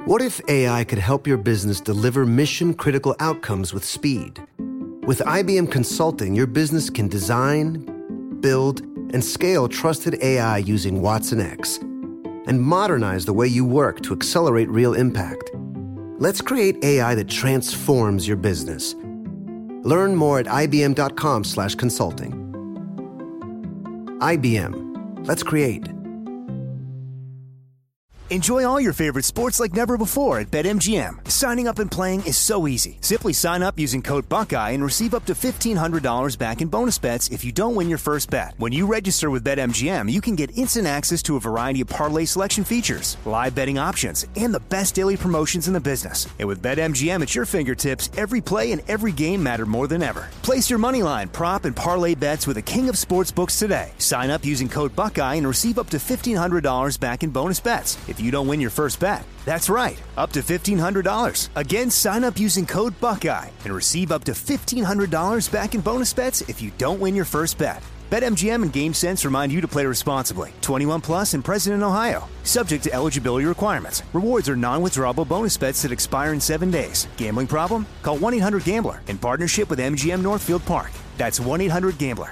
What if AI could help your business deliver mission-critical outcomes with speed? With IBM Consulting, your business can design, build, and scale trusted AI using Watson X and modernize the way you work to accelerate real impact. Let's create AI that transforms your business. Learn more at ibm.com/consulting. IBM. Let's create. Enjoy all your favorite sports like never before at BetMGM. Signing up and playing is so easy. Simply sign up using code Buckeye and receive up to $1,500 back in bonus bets if you don't win your first bet. When you register with BetMGM, you can get instant access to a variety of parlay selection features, live betting options, and the best daily promotions in the business. And with BetMGM at your fingertips, every play and every game matter more than ever. Place your moneyline, prop, and parlay bets with the king of sportsbooks today. Sign up using code Buckeye and receive up to $1,500 back in bonus bets if you don't win your first bet. That's right, up to $1,500. Again, sign up using code Buckeye and receive up to $1,500 back in bonus bets if you don't win your first bet. BetMGM and GameSense remind you to play responsibly. 21 plus and present in Ohio. Subject to eligibility requirements. Rewards are non-withdrawable bonus bets that expire in 7 days. Gambling problem? Call 1-800-GAMBLER in partnership with MGM Northfield Park. That's 1-800-GAMBLER.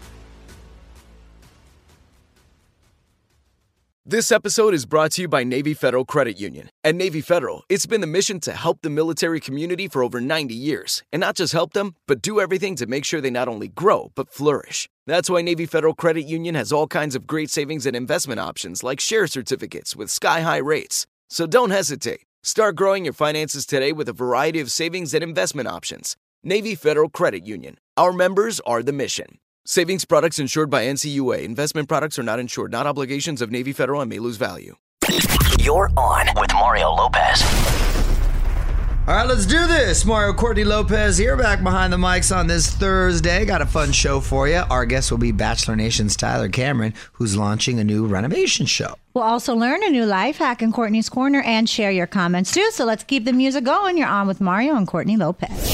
This episode is brought to you by Navy Federal Credit Union. At Navy Federal, it's been the mission to help the military community for over 90 years. And not just help them, but do everything to make sure they not only grow, but flourish. That's why Navy Federal Credit Union has all kinds of great savings and investment options like share certificates with sky-high rates. So don't hesitate. Start growing your finances today with a variety of savings and investment options. Navy Federal Credit Union. Our members are the mission. Savings products insured by NCUA. Investment products are not insured, not obligations of Navy Federal and may lose value. You're on with Mario Lopez. All right, let's do this. Mario Courtney Lopez here, back behind the mics on this Thursday. Got a fun show for you. Our guest will be Bachelor Nation's Tyler Cameron, who's launching a new renovation show. We'll also learn a new life hack in Courtney's Corner and share your comments too. So let's keep the music going. You're on with Mario and Courtney Lopez.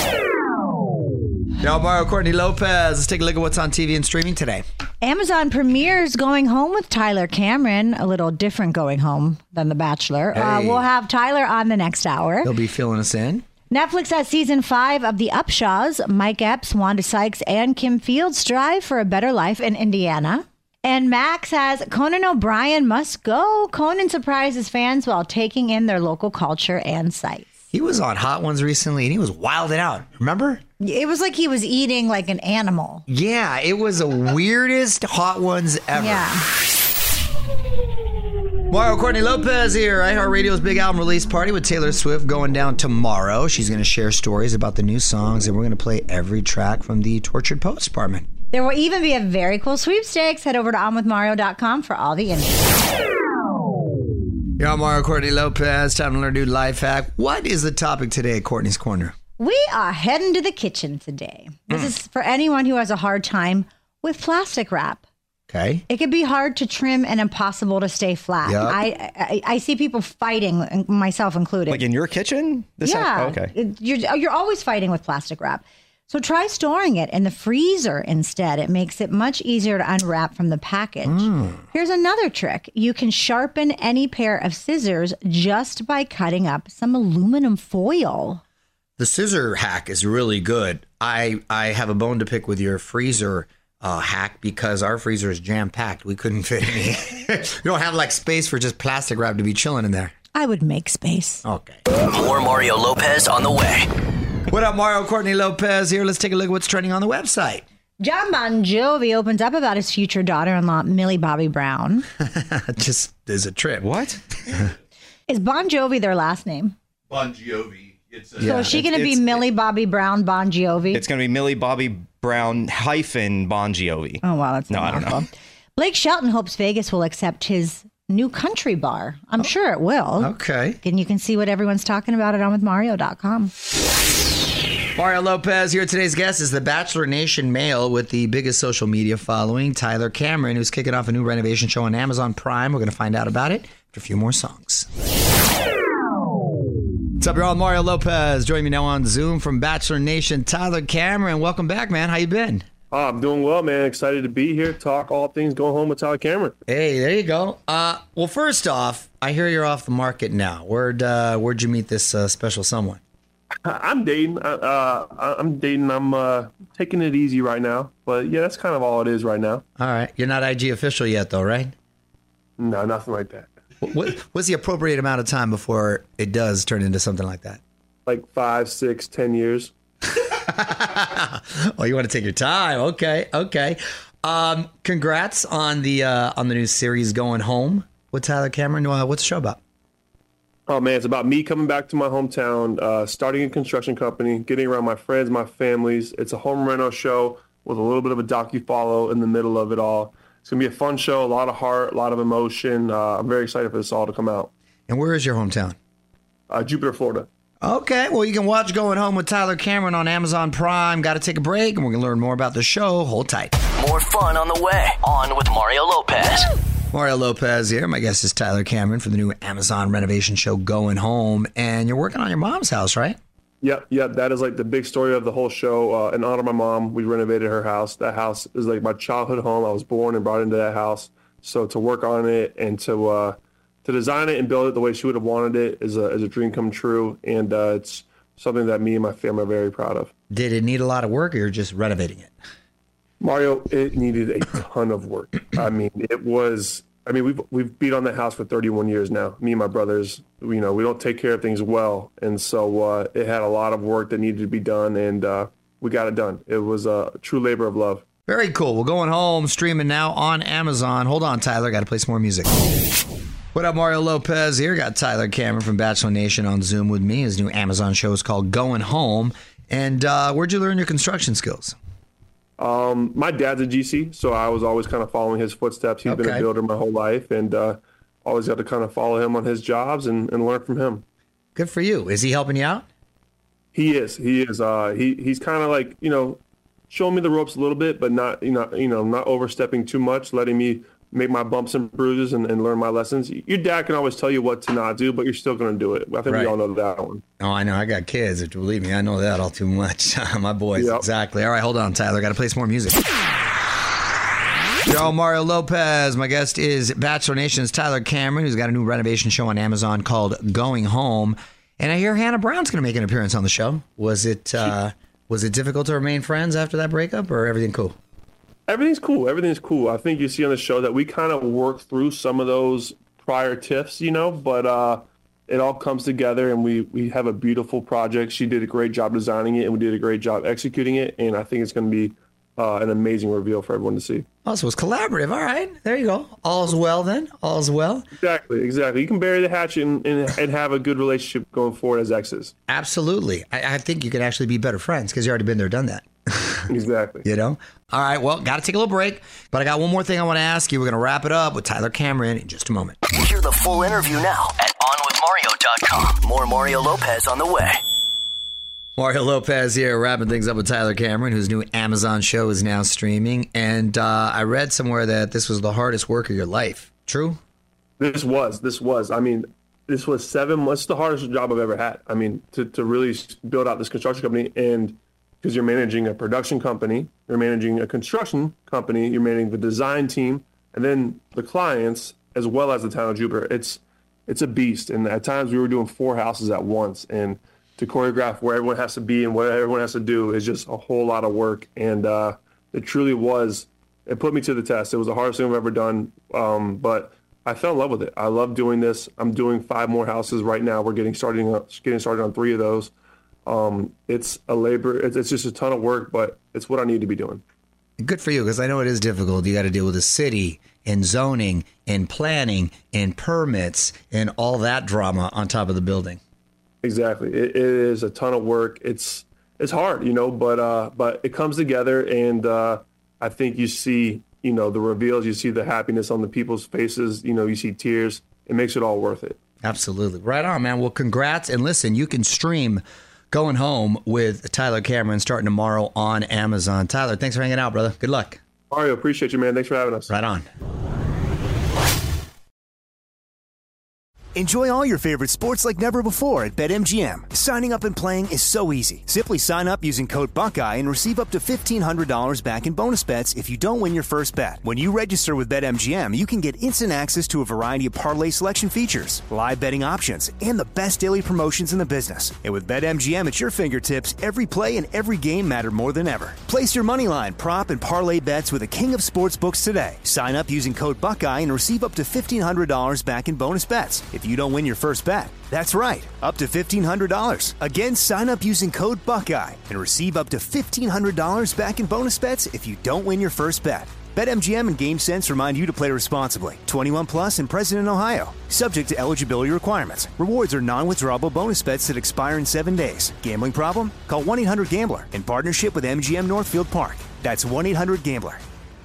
Yo, Mario Courtney Lopez. Let's take a look at what's on TV and streaming today. Amazon premieres Going Home with Tyler Cameron. A little different going home than The Bachelor. Hey. We'll have Tyler on the next hour. He'll be filling us in. Netflix has season 5 of The Upshaws. Mike Epps, Wanda Sykes, and Kim Fields strive for a better life in Indiana. And Max has Conan O'Brien Must Go. Conan surprises fans while taking in their local culture and sights. He was on Hot Ones recently, and he was wilding out. Remember? It was like he was eating like an animal. Yeah, it was the weirdest Hot Ones ever. Yeah. Mario Courtney Lopez here. iHeartRadio's big album release party with Taylor Swift going down tomorrow. She's going to share stories about the new songs, and we're going to play every track from the Tortured Poets Department. There will even be a very cool sweepstakes. Head over to onwithmario.com for all the info. Yo, I'm Mario Courtney Lopez. Time to learn a new life hack. What is the topic today at Courtney's Corner? We are heading to the kitchen today. This is for anyone who has a hard time with plastic wrap. Okay. It can be hard to trim and impossible to stay flat. Yep. I see people fighting, myself included. Like in your kitchen? Okay. You're always fighting with plastic wrap. So try storing it in the freezer instead. It makes it much easier to unwrap from the package. Here's another trick. You can sharpen any pair of scissors just by cutting up some aluminum foil. The scissor hack is really good. I have a bone to pick with your freezer hack because our freezer is jam-packed. We couldn't fit any. You don't have like space for just plastic wrap to be chilling in there. I would make space. Okay. More Mario Lopez on the way. What up, Mario Courtney Lopez here. Let's take a look at what's trending on the website. John Bon Jovi opens up about his future daughter-in-law, Millie Bobby Brown. Just as a trip. What? Is Bon Jovi their last name? Bon Jovi. So is she going to be Millie Bobby Brown Bon Jovi? It's going to be Millie Bobby Brown - Bon Jovi. Oh, wow. That's no, I don't know. Blake Shelton hopes Vegas will accept his new country bar. I'm sure it will. Okay. And you can see what everyone's talking about at onwithmario.com. Mario Lopez here. Today's guest is the Bachelor Nation male with the biggest social media following, Tyler Cameron, who's kicking off a new renovation show on Amazon Prime. We're going to find out about it after a few more songs. What's up, y'all? Mario Lopez. Joining me now on Zoom from Bachelor Nation, Tyler Cameron. Welcome back, man. How you been? I'm doing well, man. Excited to be here. Talk all things going home with Tyler Cameron. Hey, there you go. Well, first off, I hear you're off the market now. Where'd you meet this special someone? I'm dating. I'm dating. I'm taking it easy right now. But yeah, that's kind of all it is right now. All right. You're not IG official yet, though, right? No, nothing like that. What's the appropriate amount of time before it does turn into something like that? Like 5, 6, 10 years. Oh, you want to take your time? Okay. Congrats on the new series Going Home with Tyler Cameron. What's the show about? Oh man, it's about me coming back to my hometown, starting a construction company, getting around my friends, my families. It's a home reno show with a little bit of a docu-follow in the middle of it all. It's gonna be a fun show, a lot of heart, a lot of emotion. I'm very excited for this all to come out. And where is your hometown? Jupiter, Florida. Okay, well, you can watch Going Home with Tyler Cameron on Amazon Prime. Got to take a break, and we're going to learn more about the show. Hold tight. More fun on the way. On with Mario Lopez. Mario Lopez here. My guest is Tyler Cameron for the new Amazon renovation show Going Home. And you're working on your mom's house, right? Yep. That is like the big story of the whole show. In honor of my mom, we renovated her house. That house is like my childhood home. I was born and brought into that house. So to work on it and to design it and build it the way she would have wanted it is a dream come true, and it's something that me and my family are very proud of. Did it need a lot of work, or you're just renovating it? Mario, it needed a ton of work. I mean, we've beat on that house for 31 years now. Me and my brothers, we don't take care of things well, and so it had a lot of work that needed to be done, and we got it done. It was a true labor of love. Very cool. Well, Going Home, streaming now on Amazon. Hold on, Tyler. Got to play some more music. What up, Mario Lopez here. Got Tyler Cameron from Bachelor Nation on Zoom with me. His new Amazon show is called Going Home. And where'd you learn your construction skills? My dad's a GC, so I was always kind of following his footsteps. He's been a builder my whole life, and always got to kind of follow him on his jobs and learn from him. Good for you. Is he helping you out? He is. He's kind of like, showing me the ropes a little bit, but not overstepping too much, letting me make my bumps and bruises and learn my lessons. Your dad can always tell you what to not do, but you're still going to do it. I think we all know that one. Oh, I know. I got kids. Believe me, I know that all too much. My boys. Yep. Exactly. All right, hold on, Tyler. Got to play some more music. Yo, Mario Lopez. My guest is Bachelor Nation's Tyler Cameron, who's got a new renovation show on Amazon called Going Home. And I hear Hannah Brown's going to make an appearance on the show. Was it difficult to remain friends after that breakup, or everything cool? Everything's cool. I think you see on the show that we kind of work through some of those prior tiffs, but it all comes together, and we have a beautiful project. She did a great job designing it, and we did a great job executing it, and I think it's going to be an amazing reveal for everyone to see. Oh, so it's collaborative. All right. There you go. All's well then. All's well. Exactly. You can bury the hatchet and have a good relationship going forward as exes. Absolutely. I think you could actually be better friends because you already been there, done that. Exactly. All right. Well, got to take a little break, but I got one more thing I want to ask you. We're going to wrap it up with Tyler Cameron in just a moment. Hear the full interview now at onwithmario.com. More Mario Lopez on the way. Mario Lopez here, wrapping things up with Tyler Cameron, whose new Amazon show is now streaming. And I read somewhere that this was the hardest work of your life. True? This was. I mean, this was 7 months. It's the hardest job I've ever had. I mean, to really build out this construction company, and because you're managing a production company, you're managing a construction company, you're managing the design team, and then the clients, as well as the town of Jupiter. It's a beast. And at times we were doing 4 houses at once, and to choreograph where everyone has to be and what everyone has to do is just a whole lot of work. And it truly was, it put me to the test. It was the hardest thing I've ever done, but I fell in love with it. I love doing this. I'm doing 5 more houses right now. We're getting started on 3 of those. It's a labor. It's just a ton of work, but it's what I need to be doing. Good for you, because I know it is difficult. You got to deal with the city and zoning and planning and permits and all that drama on top of the building. Exactly. It is a ton of work. It's hard, but it comes together, and I think you see, the reveals, you see the happiness on the people's faces, you see tears. It makes it all worth it. Absolutely. Right on, man. Well, congrats. And listen, you can stream Going Home with Tyler Cameron starting tomorrow on Amazon. Tyler, thanks for hanging out, brother. Good luck. Mario, appreciate you, man. Thanks for having us. Right on. Enjoy all your favorite sports like never before at BetMGM. Signing up and playing is so easy. Simply sign up using code Buckeye and receive up to $1,500 back in bonus bets if you don't win your first bet. When you register with BetMGM, you can get instant access to a variety of parlay selection features, live betting options, and the best daily promotions in the business. And with BetMGM at your fingertips, every play and every game matter more than ever. Place your moneyline, prop, and parlay bets with the king of sportsbooks today. Sign up using code Buckeye and receive up to $1,500 back in bonus bets if you don't win your first bet. That's right, up to $1,500. Again, sign up using code Buckeye and receive up to $1,500 back in bonus bets if you don't win your first bet. BetMGM and GameSense remind you to play responsibly. 21 plus and present in Ohio. Subject to eligibility requirements. Rewards are non-withdrawable bonus bets that expire in 7 days. Gambling problem? Call 1-800-GAMBLER in partnership with MGM Northfield Park. That's 1-800-GAMBLER.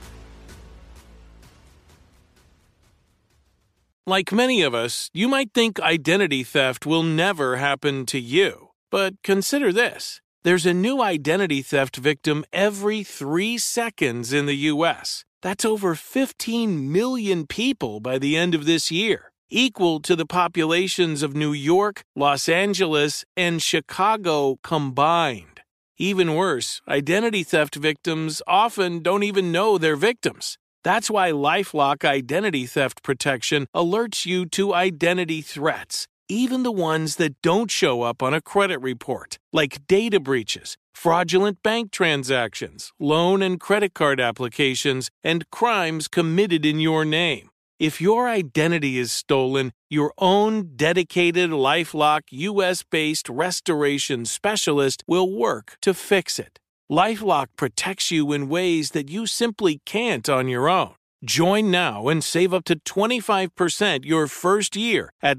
Like many of us, you might think identity theft will never happen to you. But consider this. There's a new identity theft victim every 3 seconds in the U.S. That's over 15 million people by the end of this year, equal to the populations of New York, Los Angeles, and Chicago combined. Even worse, identity theft victims often don't even know they're victims. That's why LifeLock Identity Theft Protection alerts you to identity threats, even the ones that don't show up on a credit report, like data breaches, fraudulent bank transactions, loan and credit card applications, and crimes committed in your name. If your identity is stolen, your own dedicated LifeLock U.S.-based restoration specialist will work to fix it. LifeLock protects you in ways that you simply can't on your own. Join now and save up to 25% your first year at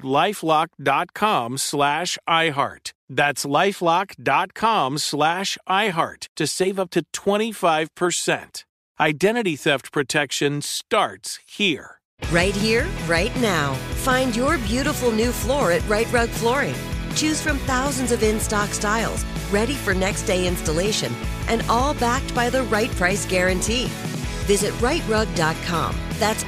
LifeLock.com/iHeart. That's LifeLock.com/iHeart to save up to 25%. Identity theft protection starts here. Right here, right now. Find your beautiful new floor at Right Rug Flooring. Choose from thousands of in-stock styles, ready for next day installation, and all backed by the right price guarantee. Visit rightrug.com. That's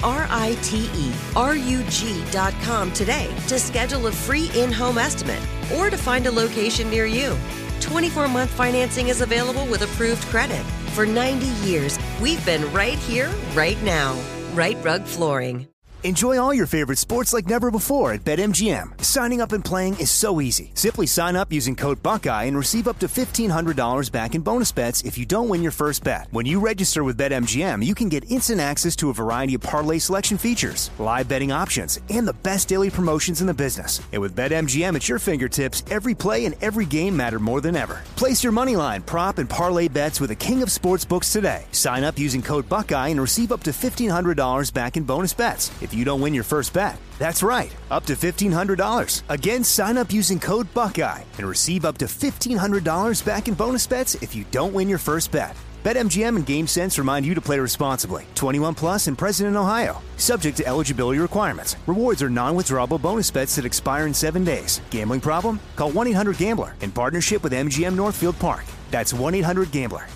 RITERUG.com today to schedule a free in-home estimate or to find a location near you. 24-month financing is available with approved credit. For 90 years, we've been right here, right now. Right Rug Flooring. Enjoy all your favorite sports like never before at BetMGM. Signing up and playing is so easy. Simply sign up using code Buckeye and receive up to $1,500 back in bonus bets if you don't win your first bet. When you register with BetMGM, you can get instant access to a variety of parlay selection features, live betting options, and the best daily promotions in the business. And with BetMGM at your fingertips, every play and every game matter more than ever. Place your moneyline, prop, and parlay bets with the king of sportsbooks today. Sign up using code Buckeye and receive up to $1,500 back in bonus bets if you don't win your first bet. That's right, up to $1,500. Again, sign up using code Buckeye and receive up to $1,500 back in bonus bets if you don't win your first bet. BetMGM and GameSense remind you to play responsibly. 21 plus and present in Ohio. Subject to eligibility requirements. Rewards are non-withdrawable bonus bets that expire in 7 days. Gambling problem? Call 1-800-GAMBLER in partnership with MGM Northfield Park. That's 1-800-GAMBLER.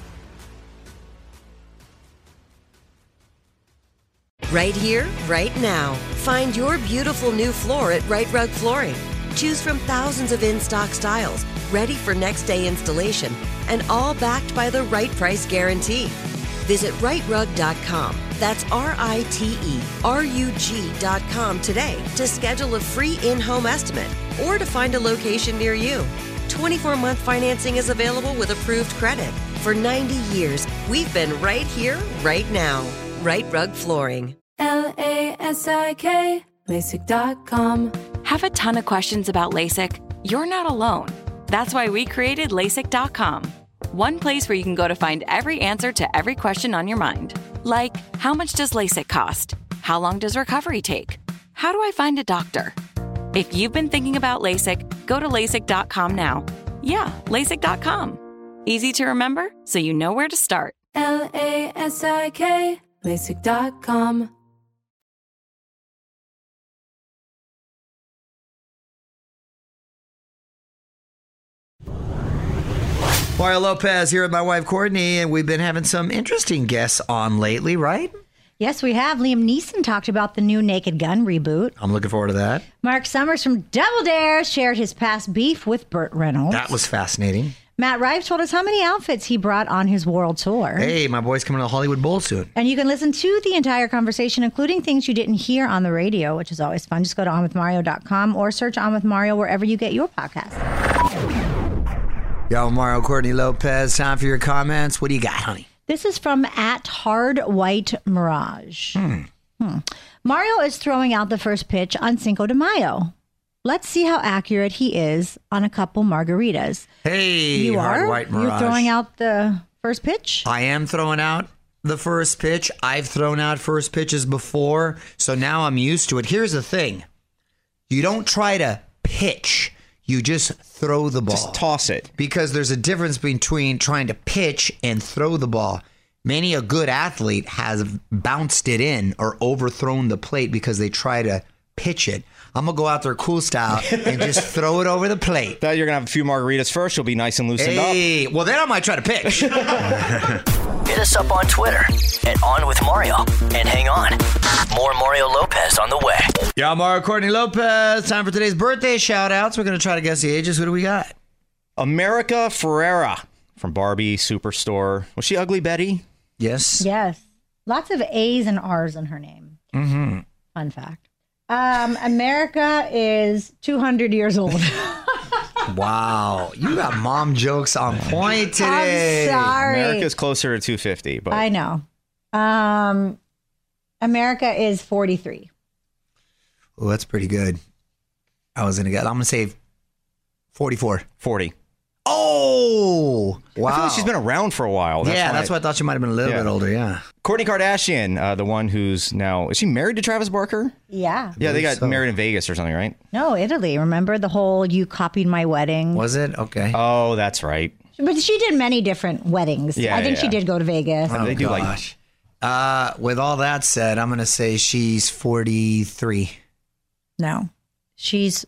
Right here, right now. Find your beautiful new floor at Right Rug Flooring. Choose from thousands of in-stock styles, ready for next day installation, and all backed by the right price guarantee. Visit rightrug.com. That's RITERUG.com today to schedule a free in-home estimate or to find a location near you. 24-month financing is available with approved credit. For 90 years, we've been right here, right now. Right Rug Flooring. LASIK, LASIK.com. Have a ton of questions about LASIK? You're not alone. That's why we created LASIK.com. One place where you can go to find every answer to every question on your mind. Like, how much does LASIK cost? How long does recovery take? How do I find a doctor? If you've been thinking about LASIK, go to LASIK.com now. Yeah, LASIK.com. Easy to remember, so you know where to start. LASIK, LASIK.com. Mario Lopez here with my wife, Courtney, and we've been having some interesting guests on lately, right? Yes, we have. Liam Neeson talked about the new Naked Gun reboot. I'm looking forward to that. Mark Summers from Double Dare shared his past beef with Burt Reynolds. That was fascinating. Matt Rife told us how many outfits he brought on his world tour. Hey, my boy's coming to the Hollywood Bowl soon. And you can listen to the entire conversation, including things you didn't hear on the radio, which is always fun. Just go to onwithmario.com or search On With Mario wherever you get your podcast. Yo, Mario, Courtney Lopez, time for your comments. What do you got, honey? This is from @HardWhiteMirage. Mario is throwing out the first pitch on Cinco de Mayo. Let's see how accurate he is on a couple margaritas. Hey, you Hard are? White Mirage. You're throwing out the first pitch? I am throwing out the first pitch. I've thrown out first pitches before, so now I'm used to it. Here's the thing. You don't try to pitch. You just throw the ball. Just toss it. Because there's a difference between trying to pitch and throw the ball. Many a good athlete has bounced it in or overthrown the plate because they try to pitch it. I'm going to go out there cool style and just throw it over the plate. Thought you're going to have a few margaritas first. You'll be nice and loosened up. Well, then I might try to pitch. Hit us up on Twitter @OnWithMario. And hang on, more Mario Lopez on the way. Yeah, Mario Courtney Lopez. Time for today's birthday shout-outs. We're going to try to guess the ages. Who do we got? America Ferrera from Barbie Superstore. Was she Ugly Betty? Yes. Yes. Lots of A's and R's in her name. Mm-hmm. Fun fact. America is 200 years old. Wow. You got mom jokes on point today. I'm sorry. America's closer to 250, but I know. America is 43. Oh, that's pretty good. I was going to get, I'm going to say 44. 40. Oh, wow. I feel like she's been around for a while. That's why I thought she might have been a little bit older, yeah. Kourtney Kardashian, the one who's now, is she married to Travis Barker? Yeah. Yeah, they got married in Vegas or something, right? No, Italy. Remember the whole you copied my wedding? Was it? Okay. Oh, that's right. But she did many different weddings. Yeah, I think she did go to Vegas. Oh, they do gosh. With all that said, I'm going to say she's 43. No, she's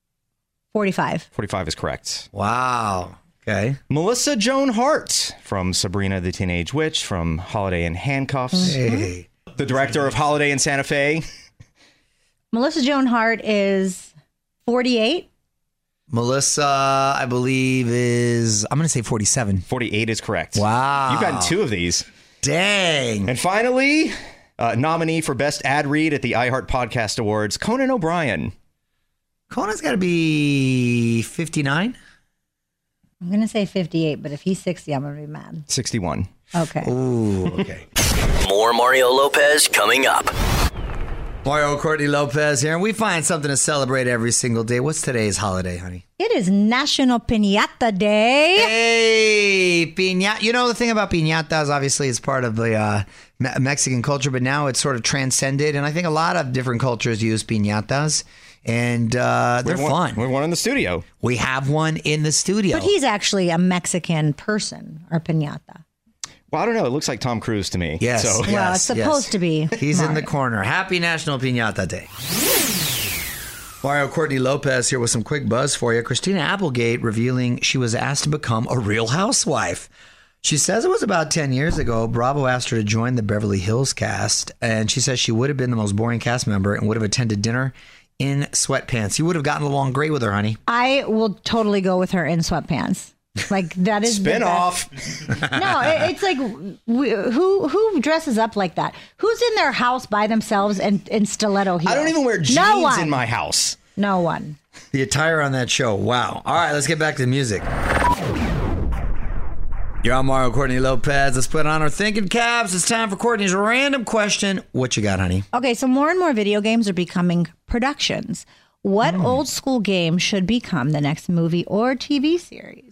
45. 45 is correct. Wow. Okay. Melissa Joan Hart from Sabrina the Teenage Witch, from Holiday in Handcuffs. Hey. The director of Holiday in Santa Fe. Melissa Joan Hart is 48. Melissa, I believe, is, I'm going to say 47. 48 is correct. Wow. You've gotten two of these. Dang. And finally, nominee for Best Ad Read at the iHeart Podcast Awards, Conan O'Brien. Conan's got to be 59. I'm going to say 58, but if he's 60, I'm going to be mad. 61. Okay. Ooh, okay. More Mario Lopez coming up. Mario Courtney Lopez here, and we find something to celebrate every single day. What's today's holiday, honey? It is National Piñata Day. Hey, piñata. You know, the thing about piñatas, obviously, it's part of the Mexican culture, but now it's sort of transcended, and I think a lot of different cultures use piñatas. And they're fun. We have one in the studio. We have one in the studio. But he's actually a Mexican person, or piñata. Well, I don't know. It looks like Tom Cruise to me. Yes. So. Well, it's supposed to be. He's Mario. in the corner. Happy National Piñata Day. Mario Courtney Lopez here with some quick buzz for you. Christina Applegate revealing she was asked to become a Real Housewife. She says it was about 10 years ago. Bravo asked her to join the Beverly Hills cast, and she says she would have been the most boring cast member and would have attended dinner in sweatpants. You would have gotten along great with her, honey. I will totally go with her in sweatpants. Like, that is Spin off. No, it's like, who dresses up like that? Who's in their house by themselves and in stiletto heels? I don't even wear jeans in my house. No one. The attire on that show. Wow. All right, let's get back to the music. You're on Mario Courtney Lopez. Let's put on our thinking caps. It's time for Courtney's random question. What you got, honey? Okay, so more and more video games are becoming productions. What old school game should become the next movie or TV series?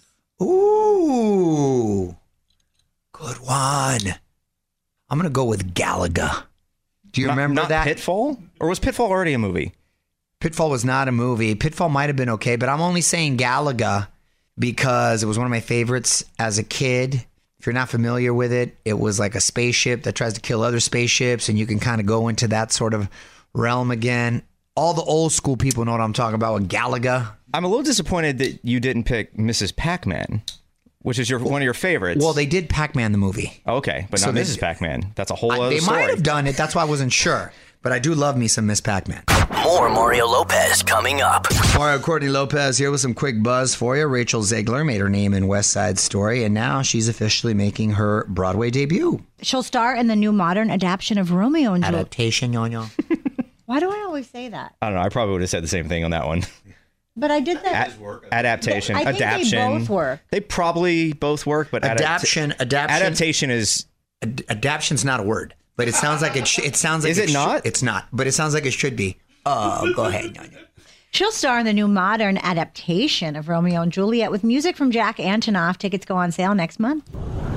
Ooh, good one. I'm going to go with Galaga. Do you remember not that? Pitfall? Or was Pitfall already a movie? Pitfall was not a movie. Pitfall might have been okay, but I'm only saying Galaga because it was one of my favorites as a kid. If you're not familiar with it, it was like a spaceship that tries to kill other spaceships, and you can kind of go into that sort of realm again. All the old school people know what I'm talking about with Galaga. I'm a little disappointed that you didn't pick Mrs. Pac-Man. which is one of your favorites. Well, they did Pac-Man the movie. Okay, but not Mrs. Pac-Man. That's a whole other They story. might have done it. That's why I wasn't sure. But I do love me some Miss Pac-Man. More Mario Lopez coming up. Mario Courtney Lopez here with some quick buzz for you. Rachel Zegler made her name in West Side Story, and now she's officially making her Broadway debut. She'll star in the new modern adaptation of Romeo and Juliet. Adaptation, yo. Why do I always say that? I don't know. I probably would have said the same thing on that one. But I did that. Adaptation, I think adaptation. they both work. They probably both work, but Adaptation is. Adaption's not a word, but it sounds like it. It sounds like Is it not? It's not, but it sounds like it should be. Oh, go ahead. She'll star in the new modern adaptation of Romeo and Juliet with music from Jack Antonoff. Tickets go on sale next month.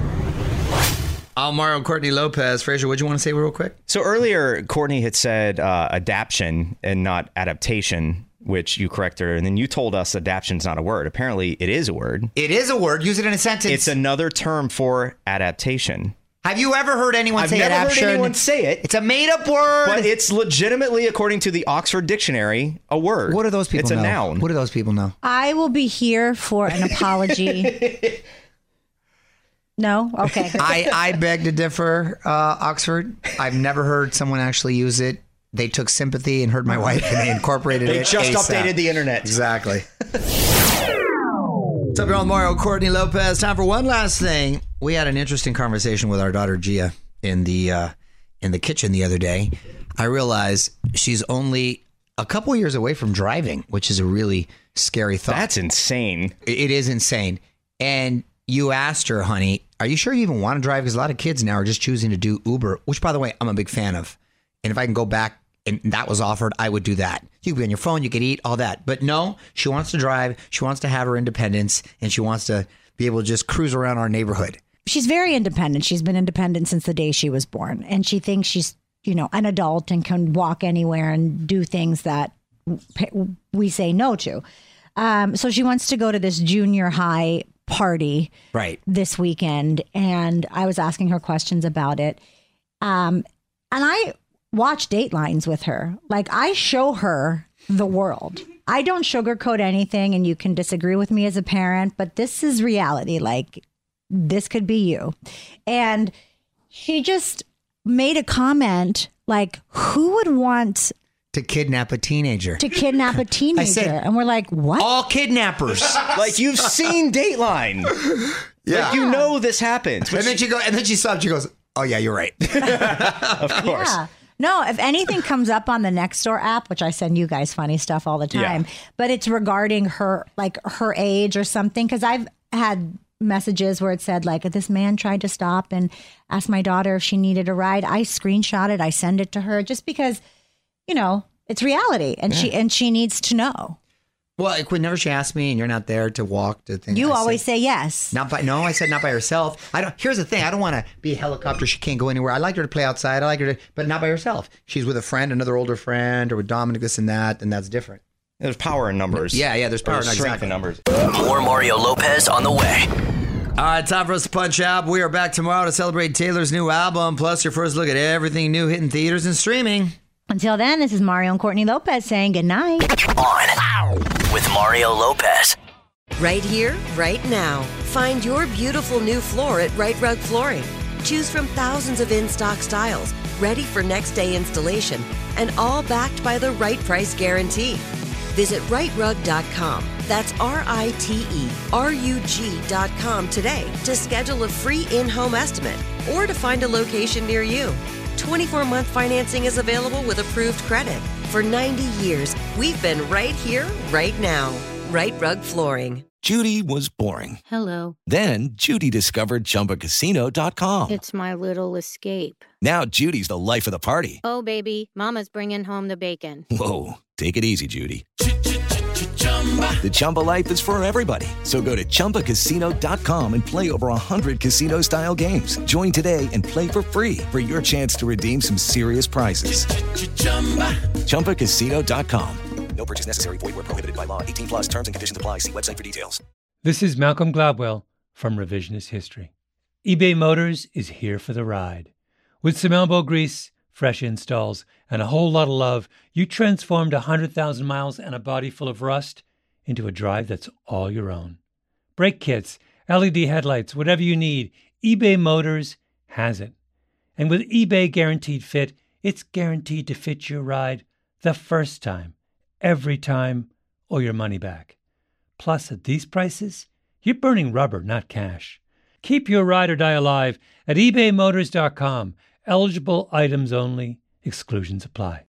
I'm Mario Courtney Lopez. Fraser, what do you want to say real quick? So earlier, Courtney had said adaption and not adaptation, which you corrected her, and then you told us adaption's not a word. Apparently, it is a word. It is a word. Use it in a sentence. It's another term for adaptation. Have you ever heard anyone say I've never adaptation? heard anyone say it. It's a made-up word. But it's legitimately, according to the Oxford Dictionary, a word. What do those people know? It's a noun. What do those people know? I will be here for an apology. No? Okay. I beg to differ, Oxford. I've never heard someone actually use it. They took sympathy and heard my wife, and they incorporated it. They just ASAP. updated the internet. Exactly. What's up, y'all? Mario Courtney Lopez. Time for one last thing. We had an interesting conversation with our daughter Gia in the kitchen the other day. I realized she's only a couple years away from driving, which is a really scary thought. That's insane. It is insane. And you asked her, honey, are you sure you even want to drive? Because a lot of kids now are just choosing to do Uber, which, by the way, I'm a big fan of. And if I can go back and that was offered, I would do that. You could be on your phone, you could eat, all that. But no, she wants to drive. She wants to have her independence, and she wants to be able to just cruise around our neighborhood. She's very independent. She's been independent since the day she was born. And she thinks she's, an adult and can walk anywhere and do things that we say no to. So she wants to go to this junior high party this weekend. And I was asking her questions about it. And I watch Datelines with her. Like, I show her the world. I don't sugarcoat anything, and you can disagree with me as a parent, but this is reality. Like, this could be you. And she just made a comment like, who would want to kidnap a teenager? I said, and we're like, what? All kidnappers. Like, you've seen Dateline. Yeah. Like, you know this happens. And then she stopped. She goes, oh yeah, you're right. Of course. Yeah. No, if anything comes up on the Nextdoor app, which I send you guys funny stuff all the time, but it's regarding her, like her age or something. Because I've had messages where it said, like, this man tried to stop and ask my daughter if she needed a ride. I screenshot it. I send it to her just because, it's reality, and she needs to know. Well, like, whenever she asks me and you're not there to walk to things, you always say yes. I said not by herself. Here's the thing. I don't want to be a helicopter. She can't go anywhere. I like her to play outside. But not by herself. She's with a friend, another older friend, or with Dominic, this and that, and that's different. There's power in numbers. Yeah, there's power in strength in numbers. More Mario Lopez on the way. All right, time for us to punch out. We are back tomorrow to celebrate Taylor's new album, plus your first look at everything new hitting theaters and streaming. Until then, this is Mario and Courtney Lopez saying good night. On with Mario Lopez. Right here, right now. Find your beautiful new floor at Right Rug Flooring. Choose from thousands of in-stock styles, ready for next day installation, and all backed by the right price guarantee. Visit rightrug.com. That's RITERUG.com today to schedule a free in-home estimate or to find a location near you. 24-month financing is available with approved credit. For 90 years, we've been right here, right now. Right Rug Flooring. Judy was boring. Hello. Then Judy discovered ChumbaCasino.com. It's my little escape. Now Judy's the life of the party. Oh, baby, mama's bringing home the bacon. Whoa, take it easy, Judy. The Chumba life is for everybody. So go to ChumbaCasino.com and play over 100 casino-style games. Join today and play for free for your chance to redeem some serious prizes. ChumbaCasino.com. No purchase necessary. Void where prohibited by law. 18 plus terms and conditions apply. See website for details. This is Malcolm Gladwell from Revisionist History. eBay Motors is here for the ride. With some elbow grease, fresh installs, and a whole lot of love, you transformed 100,000 miles and a body full of rust into a drive that's all your own. Brake kits, LED headlights, whatever you need, eBay Motors has it. And with eBay Guaranteed Fit, it's guaranteed to fit your ride the first time, every time, or your money back. Plus, at these prices, you're burning rubber, not cash. Keep your ride or die alive at ebaymotors.com. Eligible items only. Exclusions apply.